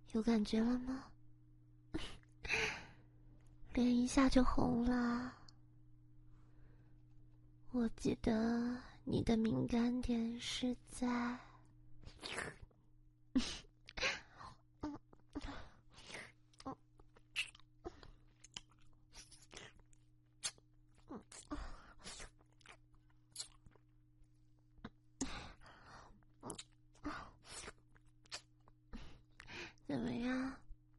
有感觉了吗？脸一下就红了。我记得你的敏感点是在……怎么样？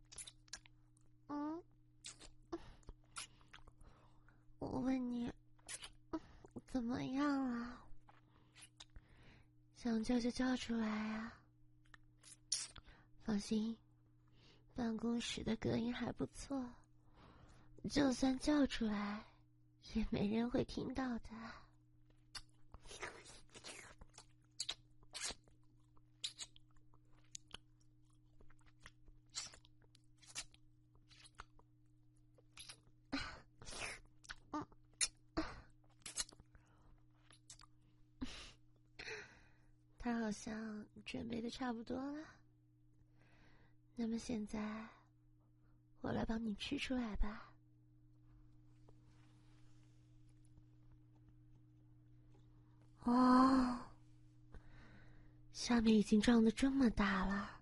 我问你，怎么样了？想叫就叫出来啊！放心，办公室的隔音还不错，就算叫出来，也没人会听到的。他好像准备的差不多了，那么现在我来帮你吃出来吧。哦，下面已经胀得这么大了，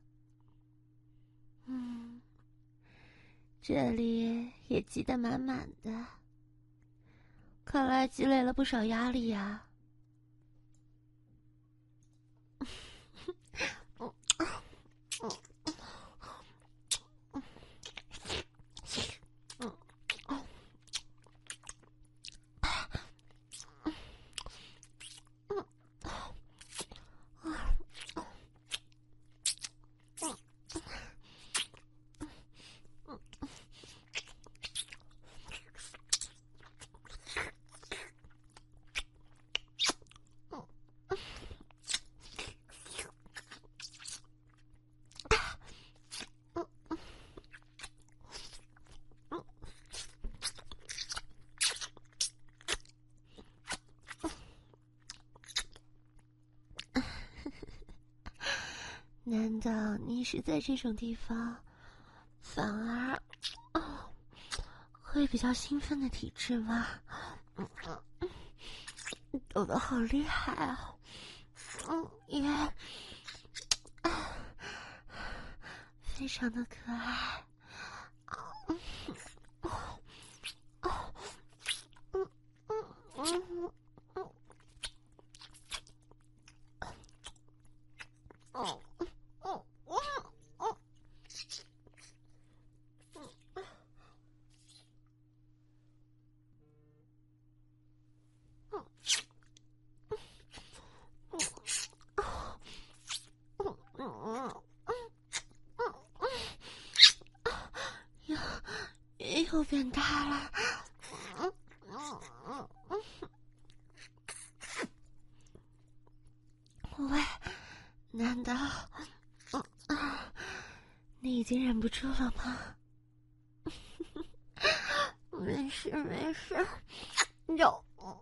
这里也积得满满的，看来积累了不少压力呀。难道你是在这种地方反而会比较兴奋的体质吗？抖得好厉害啊！也非常的可爱。又变大了。喂，难道你已经忍不住了吗？没事没事，有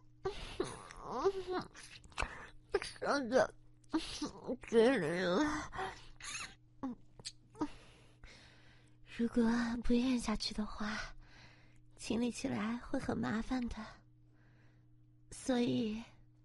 说的嘴里了。如果不咽下去的话，清理起来会很麻烦的，所以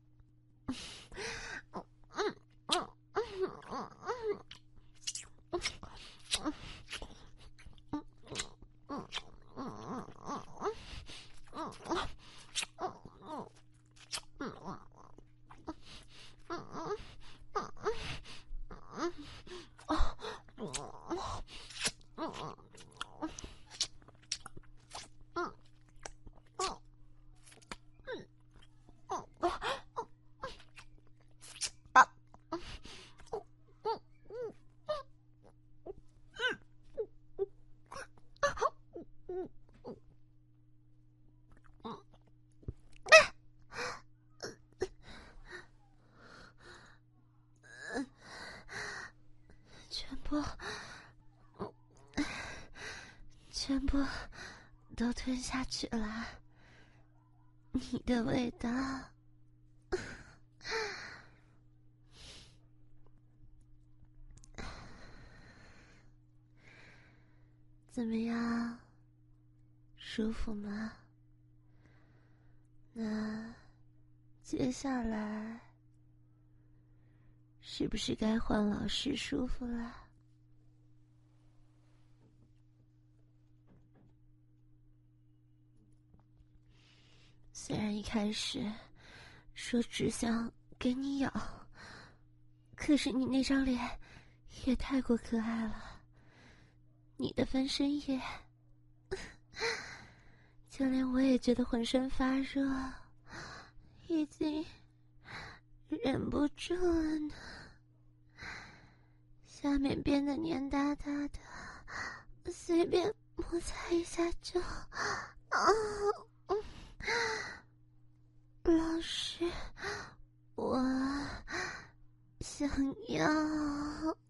全部都吞下去了。你的味道怎么样？舒服吗？那接下来是不是该换老师舒服了？虽然一开始说只想给你咬，可是你那张脸也太过可爱了，你的翻身液就连我也觉得浑身发热，已经忍不住了呢。下面变得黏哒哒的，随便摩擦一下就老师，我想要。